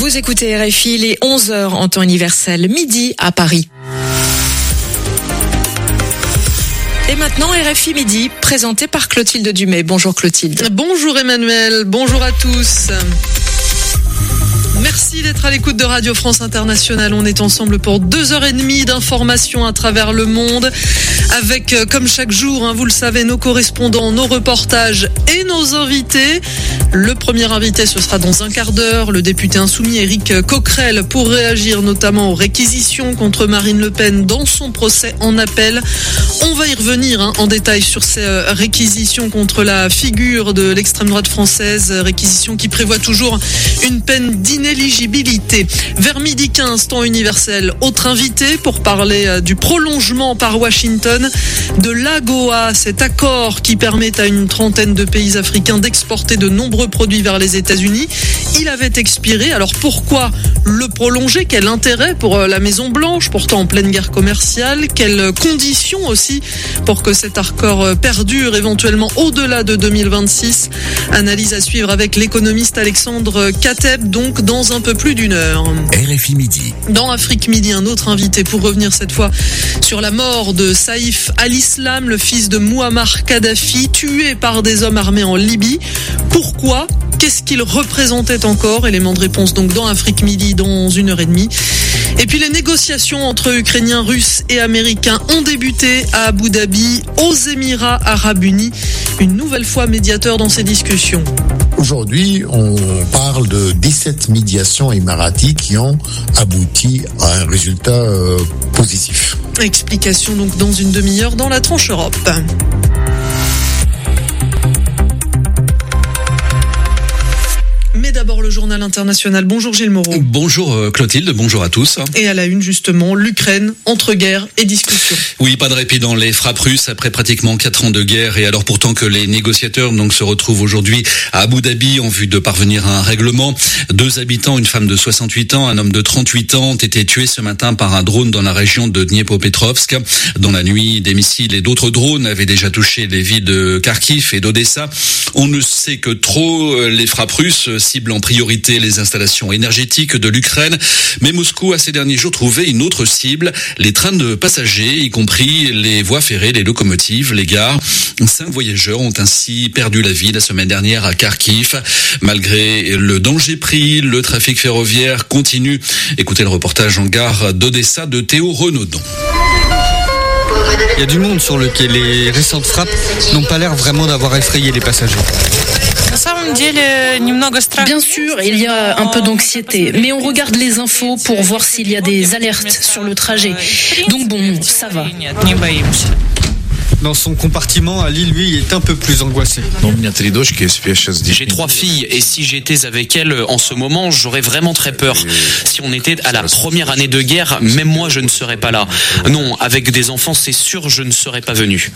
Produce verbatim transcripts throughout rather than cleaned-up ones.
Vous écoutez R F I, il est onze heures en temps universel, midi à Paris. Et maintenant, R F I Midi, présenté par Clotilde Dumais. Bonjour Clotilde. Bonjour Emmanuel, bonjour à tous. Merci d'être à l'écoute de Radio France Internationale. On est ensemble pour deux heures et demie d'informations à travers le monde avec, comme chaque jour, hein, vous le savez, nos correspondants, nos reportages et nos invités. Le premier invité, ce sera dans un quart d'heure, le député insoumis Éric Coquerel, pour réagir notamment aux réquisitions contre Marine Le Pen dans son procès en appel. On va y revenir hein, en détail sur ces euh, réquisitions contre la figure de l'extrême droite française, réquisitions qui prévoient toujours une peine d'inéligibilité. Vers midi quinze, temps universel, autre invité pour parler euh, du prolongement par Washington de l'AGOA, cet accord qui permet à une trentaine de pays africains d'exporter de nombreux produits vers les États-Unis. Il avait expiré, alors pourquoi le prolonger? Quel intérêt pour la Maison Blanche, pourtant en pleine guerre commerciale? Quelles conditions aussi pour que cet accord perdure éventuellement au-delà de deux mille vingt-six? Analyse à suivre avec l'économiste Alexandre Kateb, donc dans un peu plus d'une heure. R F I Midi. Dans Afrique Midi, un autre invité pour revenir cette fois sur la mort de Saïf al-Islam, le fils de Mouammar Kadhafi, tué par des hommes armés en Libye. Pourquoi ? Qu'est-ce qu'il représentait encore? Élément de réponse donc dans Afrique Midi dans une heure et demie. Et puis les négociations entre Ukrainiens, Russes et Américains ont débuté à Abu Dhabi, aux Émirats Arabes Unis. Une nouvelle fois médiateur dans ces discussions. Aujourd'hui, on parle de dix-sept médiations émiraties qui ont abouti à un résultat euh, positif. Explication donc dans une demi-heure dans la tranche Europe. Mais d'abord le journal international. Bonjour Gilles Moreau. Bonjour Clotilde, bonjour à tous. Et à la une justement, l'Ukraine, entre guerre et discussion. Oui, pas de répit dans les frappes russes après pratiquement quatre ans de guerre. Et alors pourtant que les négociateurs donc se retrouvent aujourd'hui à Abu Dhabi en vue de parvenir à un règlement. Deux habitants, une femme de soixante-huit ans, un homme de trente-huit ans ont été tués ce matin par un drone dans la région de Dniepopetrovsk. Dans la nuit, des missiles et d'autres drones avaient déjà touché les villes de Kharkiv et d'Odessa. On ne sait que trop, les frappes russes ciblent en priorité les installations énergétiques de l'Ukraine. Mais Moscou a ces derniers jours trouvé une autre cible, les trains de passagers, y compris les voies ferrées, les locomotives, les gares. Cinq voyageurs ont ainsi perdu la vie la semaine dernière à Kharkiv. Malgré le danger pris, le trafic ferroviaire continue. Écoutez le reportage en gare d'Odessa de Théo Renaudon. Il y a du monde sur le quai. Les récentes frappes n'ont pas l'air vraiment d'avoir effrayé les passagers. Bien sûr, il y a un peu d'anxiété, mais on regarde les infos pour voir s'il y a des alertes sur le trajet. Donc bon, ça va. Dans son compartiment, Ali, lui, est un peu plus angoissé. J'ai trois filles et si j'étais avec elles en ce moment, j'aurais vraiment très peur. Si on était à la première année de guerre, même moi, je ne serais pas là. Non, avec des enfants, c'est sûr, je ne serais pas venu.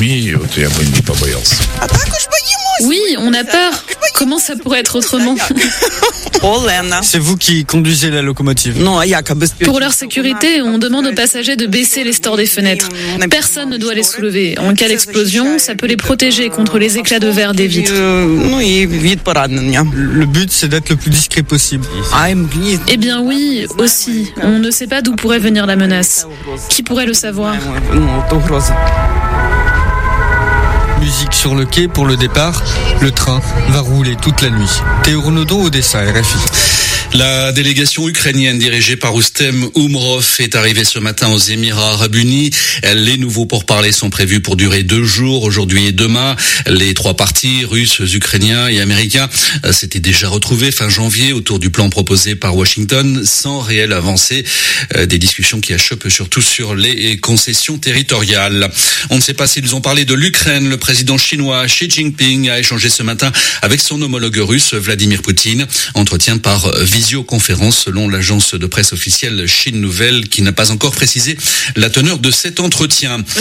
Oui, on a peur. Comment ça pourrait être autrement? C'est vous qui conduisez la locomotive. Pour leur sécurité, on demande aux passagers de baisser les stores des fenêtres. Personne ne doit les soulever. En cas d'explosion, ça peut les protéger contre les éclats de verre des vitres. Le but, c'est d'être le plus discret possible. Eh bien oui, aussi. On ne sait pas d'où pourrait venir la menace. Qui pourrait le savoir? Musique sur le quai pour le départ. Le train va rouler toute la nuit. Théo Renaudon, Odessa, R F I. La délégation ukrainienne dirigée par Rustem Umrov est arrivée ce matin aux Émirats Arabes Unis. Les nouveaux pourparlers sont prévus pour durer deux jours, aujourd'hui et demain. Les trois partis, russes, ukrainiens et américains, s'étaient déjà retrouvés fin janvier autour du plan proposé par Washington, sans réelle avancée. Des discussions qui achoppent surtout sur les concessions territoriales. On ne sait pas s'ils ont parlé de l'Ukraine. Le président chinois Xi Jinping a échangé ce matin avec son homologue russe Vladimir Poutine. Entretien par visioconférence selon l'agence de presse officielle Chine Nouvelle qui n'a pas encore précisé la teneur de cet entretien.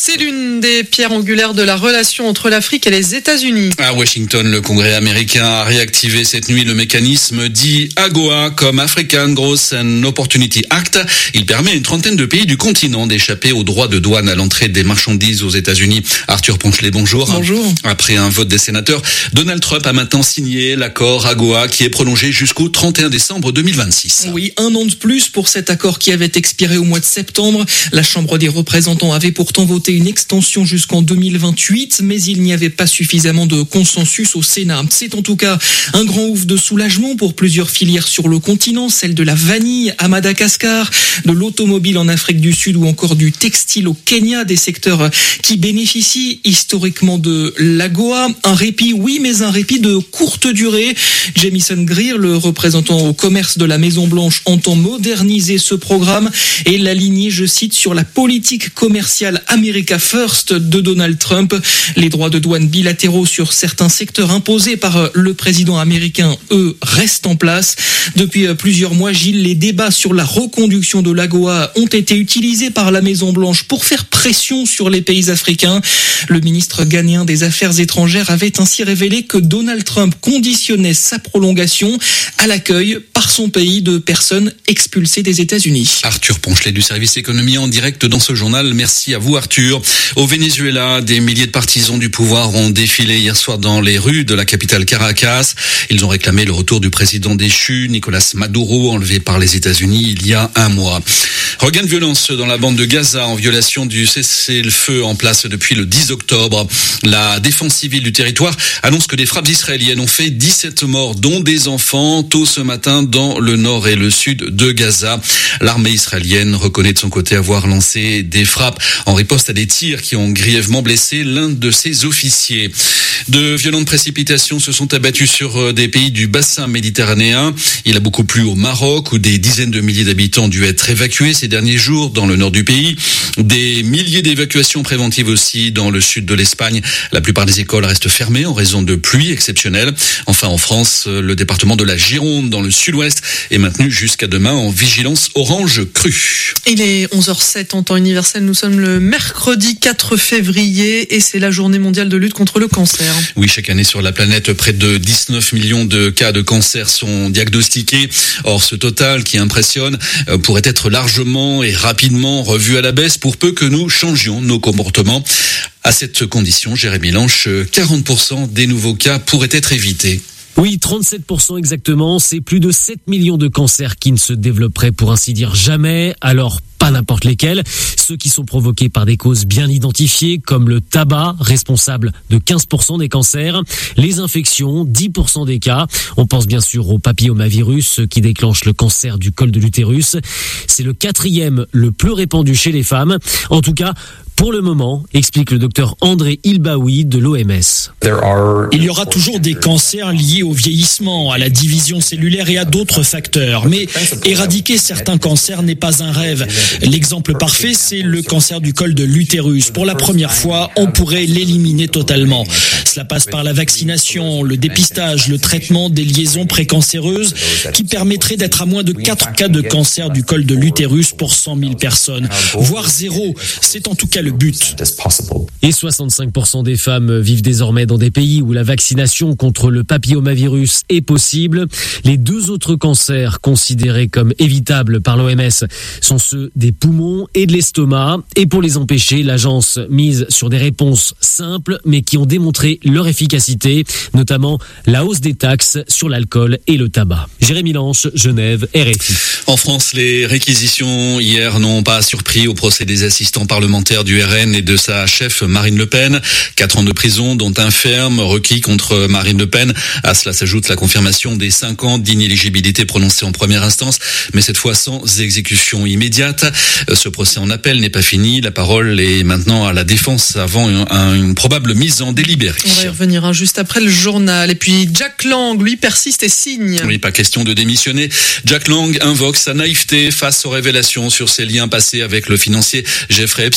C'est l'une des pierres angulaires de la relation entre l'Afrique et les États-Unis. À Washington, le Congrès américain a réactivé cette nuit le mécanisme dit AGOA comme African Growth and Opportunity Act. Il permet à une trentaine de pays du continent d'échapper aux droits de douane à l'entrée des marchandises aux États-Unis. Arthur Ponchelet, bonjour. Bonjour. Après un vote des sénateurs, Donald Trump a maintenant signé l'accord AGOA qui est prolongé jusqu'au trente et un décembre deux mille vingt-six. Oui, un an de plus pour cet accord qui avait expiré au mois de septembre. La Chambre des représentants avait pourtant voté une extension jusqu'en deux mille vingt-huit, mais il n'y avait pas suffisamment de consensus au Sénat. C'est en tout cas un grand ouf de soulagement pour plusieurs filières sur le continent, celle de la vanille à Madagascar, de l'automobile en Afrique du Sud ou encore du textile au Kenya, des secteurs qui bénéficient historiquement de l'AGOA. Un répit, oui, mais un répit de courte durée. Jamieson Greer, le représentant au commerce de la Maison-Blanche, entend moderniser ce programme et l'aligner, je cite, sur la politique commerciale America First de Donald Trump. Les droits de douane bilatéraux sur certains secteurs imposés par le président américain, eux, restent en place. Depuis plusieurs mois, Gilles, les débats sur la reconduction de l'AGOA ont été utilisés par la Maison-Blanche pour faire pression sur les pays africains. Le ministre ghanéen des Affaires étrangères avait ainsi révélé que Donald Trump conditionnait sa prolongation à l'accueil par son pays de personnes expulsées des États-Unis. Arthur Ponchelet du service économie en direct dans ce journal. Merci à vous Arthur. Au Venezuela, des milliers de partisans du pouvoir ont défilé hier soir dans les rues de la capitale Caracas. Ils ont réclamé le retour du président déchu, Nicolas Maduro, enlevé par les États-Unis il y a un mois. Regain de violence dans la bande de Gaza en violation du cessez-le-feu en place depuis le dix octobre. La défense civile du territoire annonce que des frappes israéliennes ont fait dix-sept morts, dont des enfants, tôt ce matin dans le nord et le sud de Gaza. L'armée israélienne reconnaît de son côté avoir lancé des frappes en riposte à des tirs qui ont grièvement blessé l'un de ses officiers. De violentes précipitations se sont abattues sur des pays du bassin méditerranéen. Il a beaucoup plu au Maroc où des dizaines de milliers d'habitants ont dû être évacués ces derniers jours dans le nord du pays. Des milliers d'évacuations préventives aussi dans le sud de l'Espagne. La plupart des écoles restent fermées en raison de pluies exceptionnelles. Enfin en France, le département de la Gironde dans le sud-ouest est maintenu jusqu'à demain en vigilance orange crue. Il est onze heures zéro sept en temps universel. Nous sommes le mercredi quatre février et c'est la journée mondiale de lutte contre le cancer. Oui, chaque année sur la planète, près de dix-neuf millions de cas de cancer sont diagnostiqués. Or, ce total qui impressionne pourrait être largement et rapidement revu à la baisse pour peu que nous changions nos comportements. À cette condition, Jérémy Lanche, quarante pour cent des nouveaux cas pourraient être évités. Oui, trente-sept pour cent exactement, c'est plus de sept millions de cancers qui ne se développeraient pour ainsi dire jamais, alors pas n'importe lesquels, ceux qui sont provoqués par des causes bien identifiées comme le tabac, responsable de quinze pour cent des cancers, les infections, dix pour cent des cas, on pense bien sûr au papillomavirus qui déclenche le cancer du col de l'utérus, c'est le quatrième le plus répandu chez les femmes, en tout cas pour le moment, explique le docteur André Ilbaoui de l'O M S. Il y aura toujours des cancers liés au vieillissement, à la division cellulaire et à d'autres facteurs. Mais éradiquer certains cancers n'est pas un rêve. L'exemple parfait, c'est le cancer du col de l'utérus. Pour la première fois, on pourrait l'éliminer totalement. Cela passe par la vaccination, le dépistage, le traitement des liaisons précancéreuses qui permettrait d'être à moins de quatre cas de cancer du col de l'utérus pour cent mille personnes. Voire zéro. C'est en tout cas le but. Et soixante-cinq pour cent des femmes vivent désormais dans des pays où la vaccination contre le papillomavirus est possible. Les deux autres cancers considérés comme évitables par l'O M S sont ceux des poumons et de l'estomac. Et pour les empêcher, l'agence mise sur des réponses simples mais qui ont démontré leur efficacité, notamment la hausse des taxes sur l'alcool et le tabac. Jérémy Lanche, Genève, R F I. En France, les réquisitions hier n'ont pas surpris au procès des assistants parlementaires du R N et de sa chef Marine Le Pen. Quatre ans de prison, dont un ferme requis contre Marine Le Pen. À cela s'ajoute la confirmation des cinq ans d'inéligibilité prononcée en première instance, mais cette fois sans exécution immédiate. Ce procès en appel n'est pas fini. La parole est maintenant à la défense avant une, une probable mise en délibéré. On va y revenir hein, juste après le journal. Et puis Jack Lang, lui, persiste et signe. Oui, pas question de démissionner. Jack Lang invoque sa naïveté face aux révélations sur ses liens passés avec le financier Jeffrey Epstein.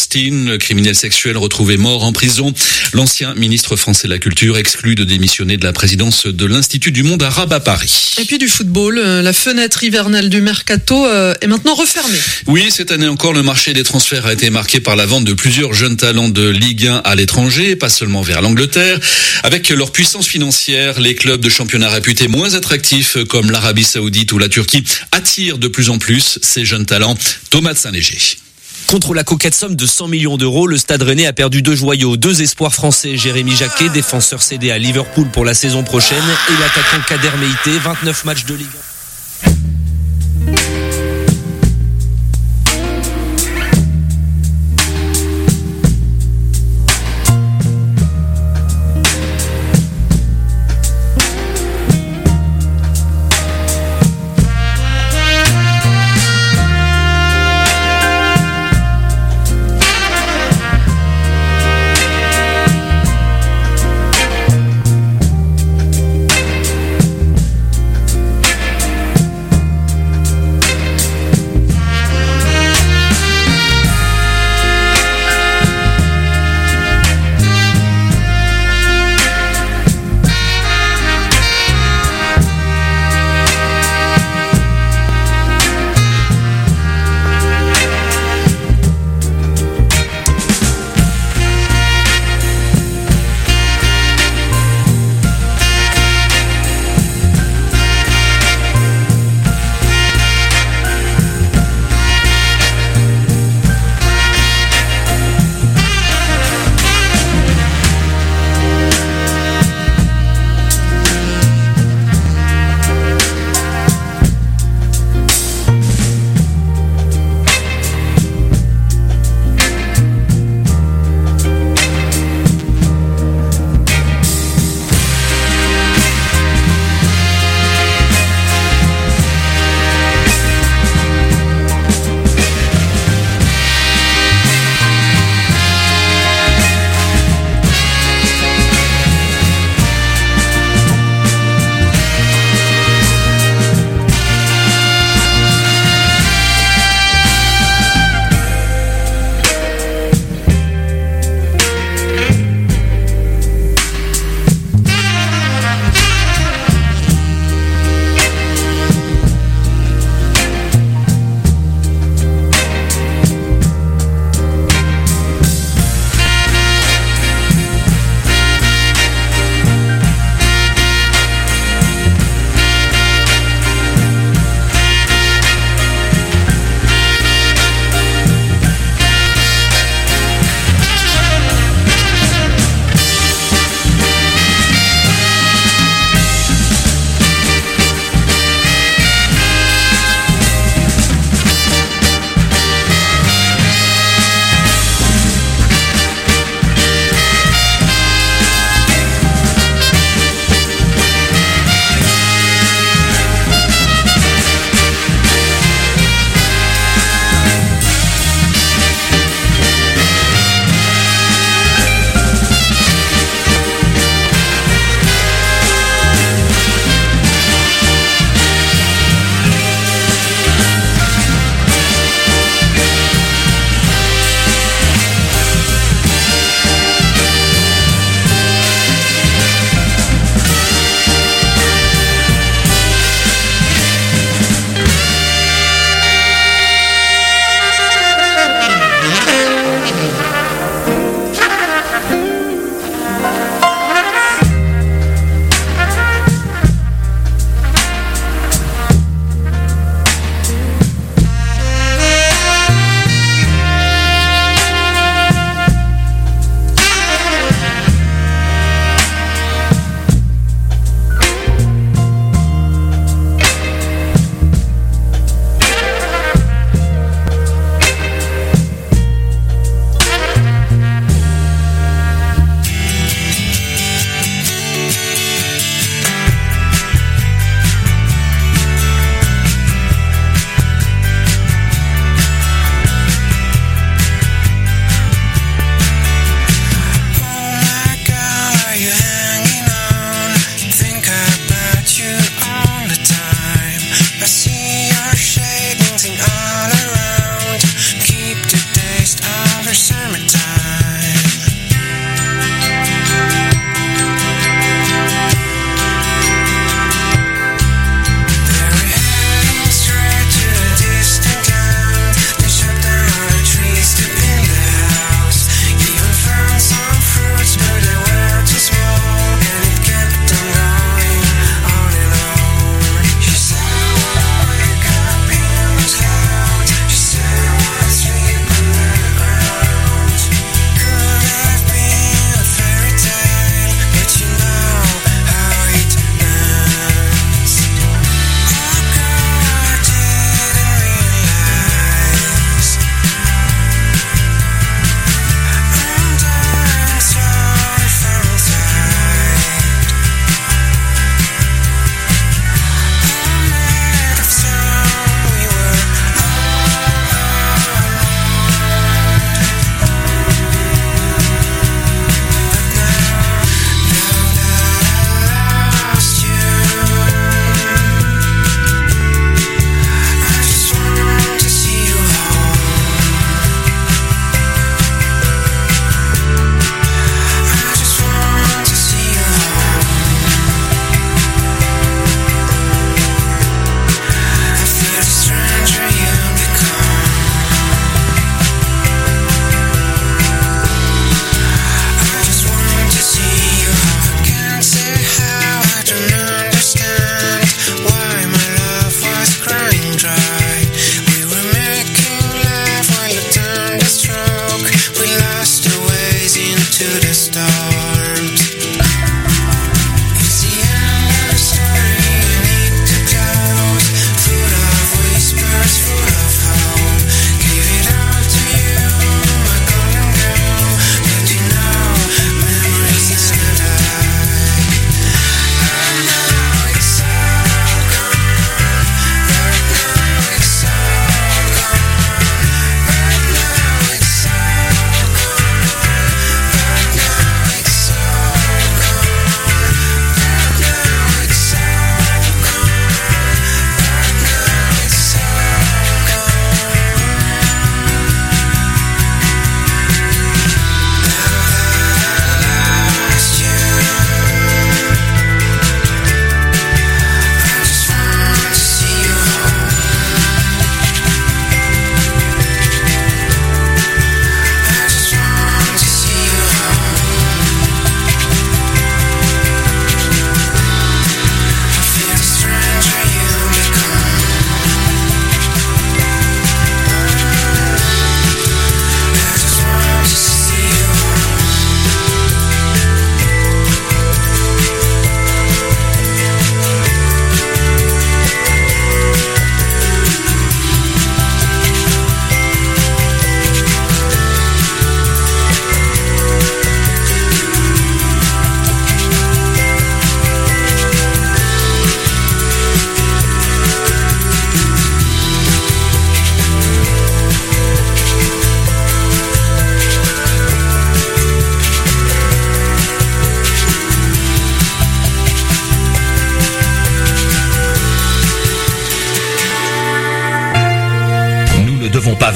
jeune criminel sexuel retrouvé mort en prison. L'ancien ministre français de la Culture exclu de démissionner de la présidence de l'Institut du Monde Arabe à Paris. Et puis du football, la fenêtre hivernale du mercato est maintenant refermée. Oui, cette année encore, le marché des transferts a été marqué par la vente de plusieurs jeunes talents de Ligue un à l'étranger, pas seulement vers l'Angleterre. Avec leur puissance financière, les clubs de championnat réputés moins attractifs comme l'Arabie Saoudite ou la Turquie attirent de plus en plus ces jeunes talents. Thomas de Saint-Léger. Contre la coquette somme de cent millions d'euros, le Stade Rennais a perdu deux joyaux, deux espoirs français, Jérémy Jacquet, défenseur cédé à Liverpool pour la saison prochaine, et l'attaquant Kader Meïté, vingt-neuf matchs de Ligue un.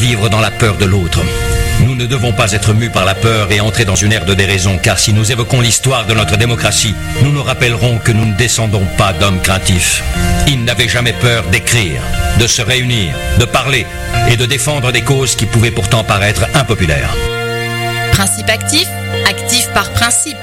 vivre dans la peur de l'autre. Nous ne devons pas être mus par la peur et entrer dans une ère de déraison, car si nous évoquons l'histoire de notre démocratie, nous nous rappellerons que nous ne descendons pas d'hommes craintifs. Ils n'avaient jamais peur d'écrire, de se réunir, de parler et de défendre des causes qui pouvaient pourtant paraître impopulaires. Principe actif, actif par principe.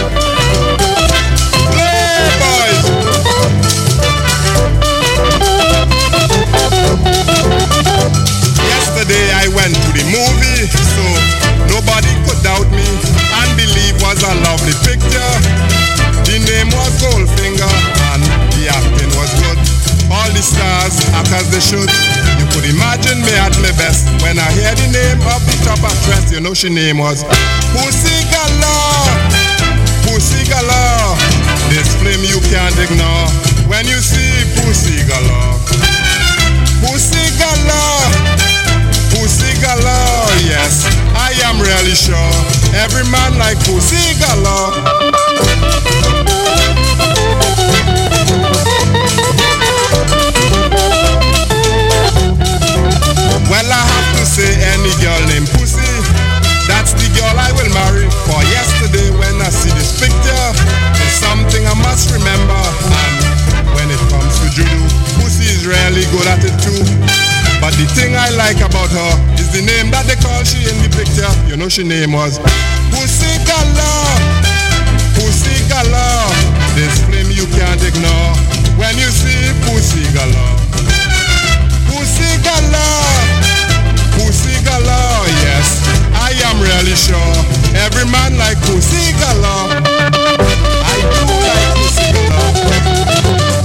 Yesterday I went to the movie, so nobody could doubt me and believe was a lovely picture. The name was Goldfinger and the acting was good. All the stars act as they should. You could imagine me at my best when I hear the name of the top actress. You know she name was Pussy Galore. Pussy Galore. This flame you can't ignore when you see Pussy Galore. Pussy Galore. Pussy Galore, yes, I am really sure every man like Pussy Galore. Well, I have to say any girl named Pussy, that's the girl I will marry. For yesterday when I see this picture, there's something I must remember. And when it comes to judo, Pussy is really good at it too. But the thing I like about her is the name that they call she in the picture. You know she name was Pussy Galore. Pussy Galore. This flame you can't ignore when you see Pussy Galore. Pussy Galore. Pussy Galore, yes, I am really sure every man like Pussy Galore. I do like Pussy Galore.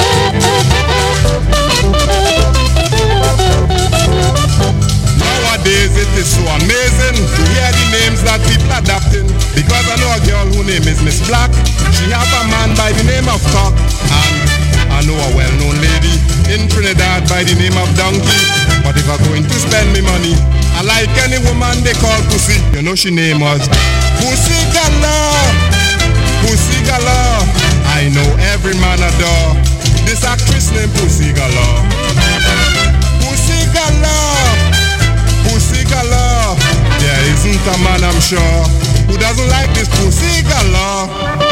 Nowadays it is so amazing to hear the names that people adapting. Because I know a girl whose name is Miss Black. She have a man by the name of Cock. And I know a well-known lady in Trinidad by the name of Donkey. But if I'm going to spend me money, I like any woman they call Pussy. You know she name was Pussy Galore. Pussy Galore. I know every man adore this actress named Pussy Galore. Pussy Galore. Pussy Galore. There isn't a man, I'm sure, who doesn't like this Pussy Galore.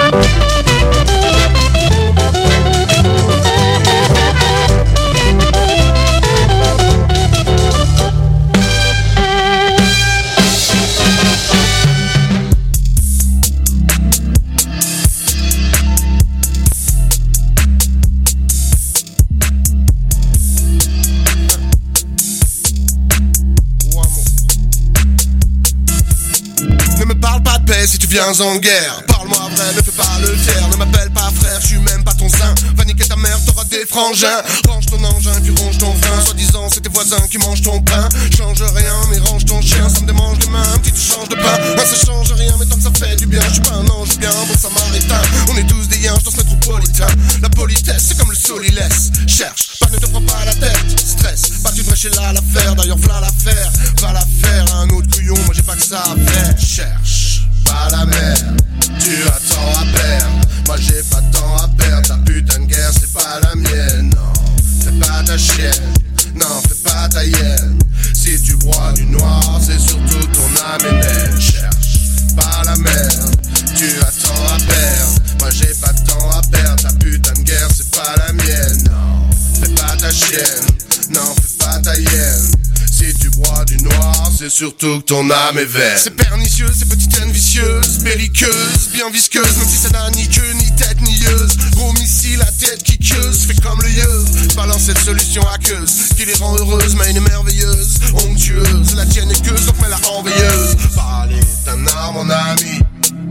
Si tu viens en guerre, parle-moi vrai, ne fais pas le taire. Ne m'appelle pas frère, je suis même pas ton sein. Va niquer ta mère, t'auras des frangins. Range ton engin, puis ronge ton frein. Soi-disant c'est tes voisins qui mangent ton pain. Change rien, mais range ton chien. Ça me démange les mains, petit tu changes de pain. Ah, ça change rien, mais tant que ça fait du bien. Je suis pas un ange bien, bon samaritain. On est tous des yens dans ce métropolitain. La politesse, c'est comme le solilès. Cherche, pas ne te prends pas la tête. Stress, pas tu devrais chez là l'affaire. D'ailleurs v'là l'affaire, va la faire à un autre couillon. Moi j'ai pas que ça à faire. Cherche pas la merde, tu as tant à perdre. Moi j'ai pas tant à perdre. Ta putain de guerre c'est pas la mienne. Non, fais pas ta chienne. Non, fais pas ta hyène. Si tu bois du noir, c'est surtout ton âme et naine. Cherche pas la merde, tu as tant à perdre. Moi j'ai pas tant à perdre. Ta putain de guerre c'est pas la mienne. Non, fais pas ta chienne. Non, fais pas ta hyène. Si tu bois du noir, c'est surtout que ton âme est verte. C'est pernicieux, c'est petite haine vicieuse, belliqueuse, bien visqueuse, même si ça n'a ni queue, ni tête, ni yeuse. Gros missile, la tête qui queuse, fais comme le yeux. Balance cette solution aqueuse, qui les rend heureuses, mais une est merveilleuse, onctueuse. La tienne est queuse, donc mets-la en veilleuse. Parler d'un art, mon ami,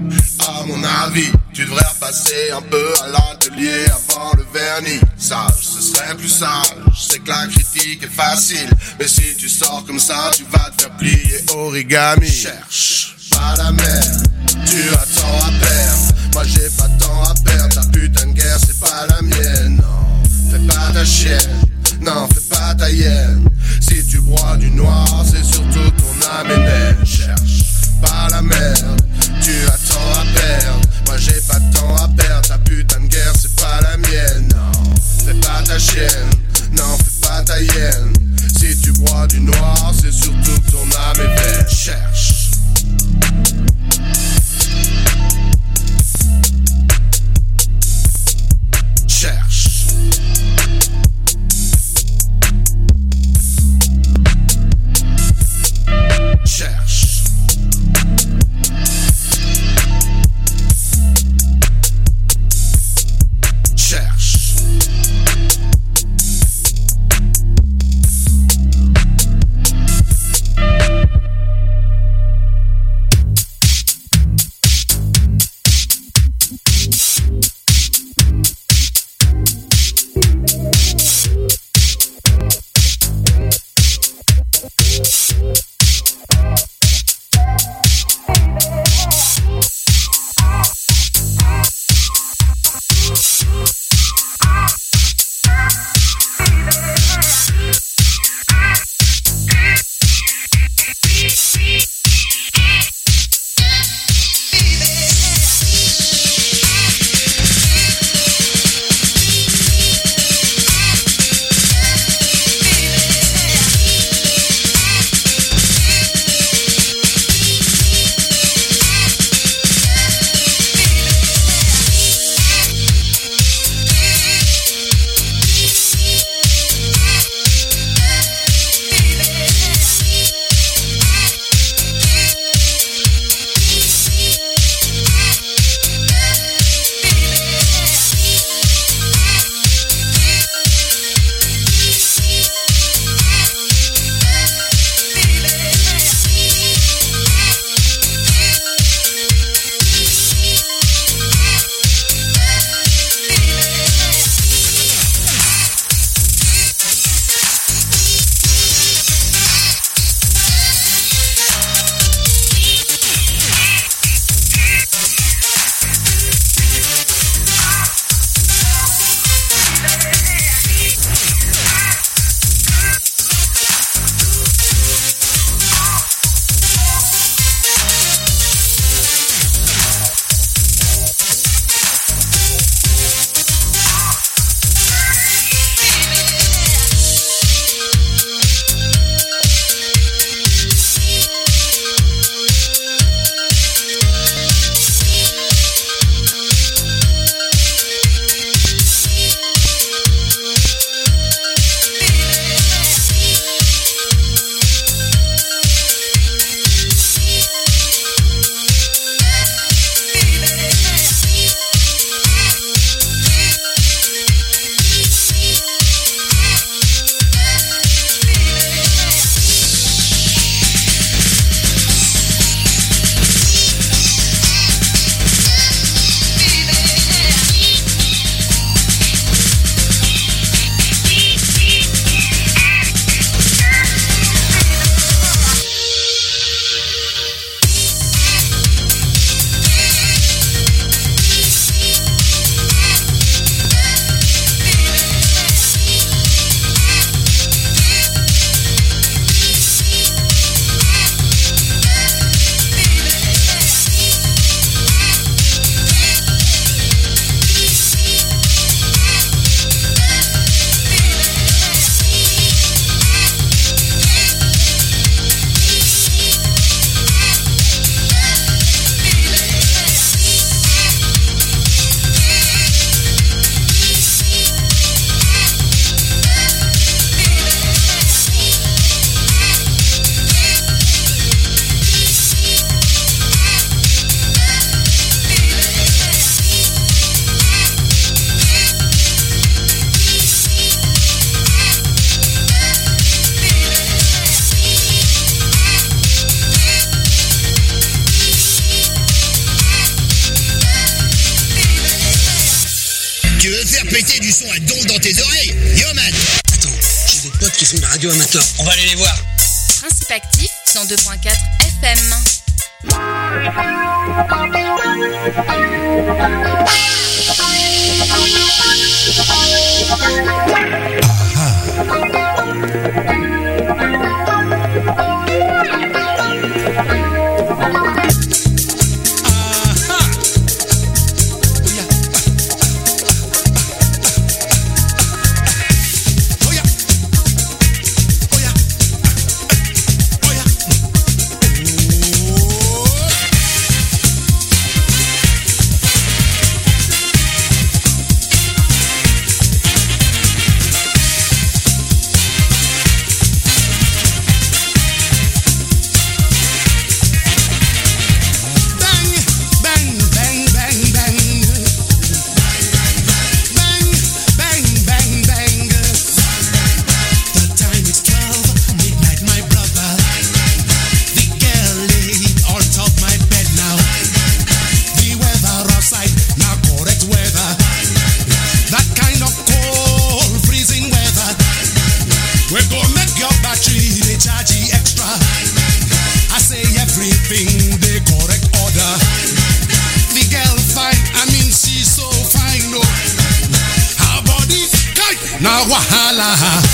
à mon avis, tu devrais repasser un peu à l'atelier avant le vernis. Sage, ce serait plus sage. Je sais que la critique est facile, mais si tu sors comme ça, tu vas te faire plier origami. Cherche pas la merde, tu as tant à perdre. Moi j'ai pas tant à perdre. Ta putain de guerre c'est pas la mienne. Non, fais pas ta chienne. Non, fais pas ta hyène. Si tu bois du noir, c'est surtout ton âme et naine. Cherche pas la merde, tu as tant à perdre. Moi j'ai pas tant à perdre. Ta putain de guerre c'est pas la mienne. Non, fais pas ta chienne. Non, fais pas ta hyène. Si tu bois du noir, c'est surtout faire péter du son à donf dans tes oreilles. Yo man. Attends, j'ai des potes qui font de la radio amateur. On va aller les voir. Principe actif, cent deux virgule quatre F M. Now wahala